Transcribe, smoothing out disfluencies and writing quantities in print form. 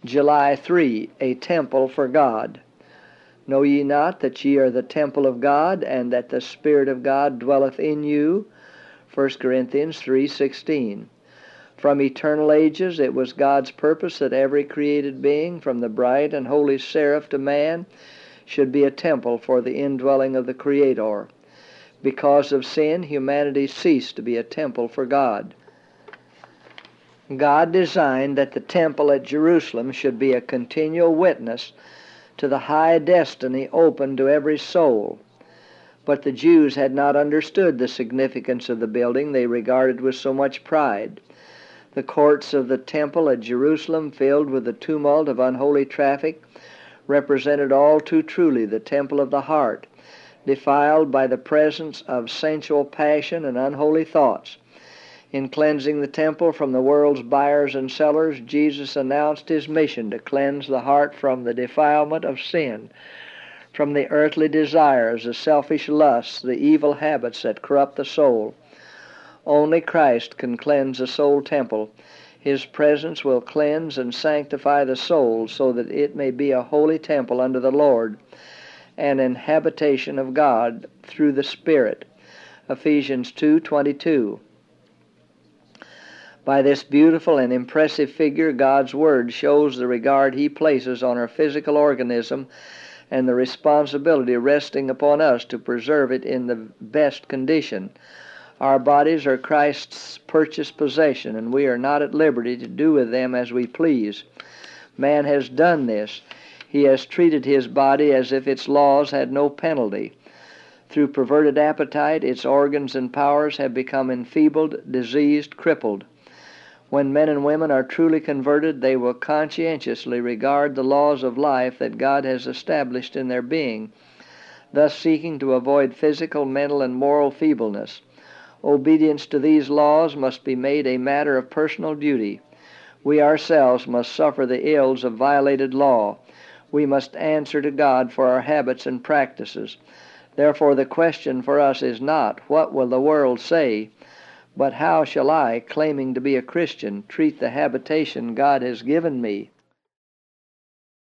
July 3, a temple for God. Know ye not that ye are the temple of God, and that the Spirit of God dwelleth in you? 1 Corinthians 3:16. From eternal ages it was God's purpose that every created being, from the bright and holy seraph to man, should be a temple for the indwelling of the Creator. Because of sin, humanity ceased to be a temple for God. God designed that the temple at Jerusalem should be a continual witness to the high destiny open to every soul. But the Jews had not understood the significance of the building they regarded with so much pride. The courts of the temple at Jerusalem, filled with the tumult of unholy traffic, represented all too truly the temple of the heart, defiled by the presence of sensual passion and unholy thoughts. In cleansing the temple from the world's buyers and sellers, Jesus announced his mission to cleanse the heart from the defilement of sin, from the earthly desires, the selfish lusts, the evil habits that corrupt the soul. Only Christ can cleanse the soul temple. His presence will cleanse and sanctify the soul so that it may be a holy temple unto the Lord, and an habitation of God through the Spirit. Ephesians 2:22. By this beautiful and impressive figure, God's Word shows the regard He places on our physical organism and the responsibility resting upon us to preserve it in the best condition. Our bodies are Christ's purchased possession, and we are not at liberty to do with them as we please. Man has done this. He has treated his body as if its laws had no penalty. Through perverted appetite, its organs and powers have become enfeebled, diseased, crippled. When men and women are truly converted, they will conscientiously regard the laws of life that God has established in their being, thus seeking to avoid physical, mental, and moral feebleness. Obedience to these laws must be made a matter of personal duty. We ourselves must suffer the ills of violated law. We must answer to God for our habits and practices. Therefore the question for us is not, what will the world say? But how shall I, claiming to be a Christian, treat the habitation God has given me?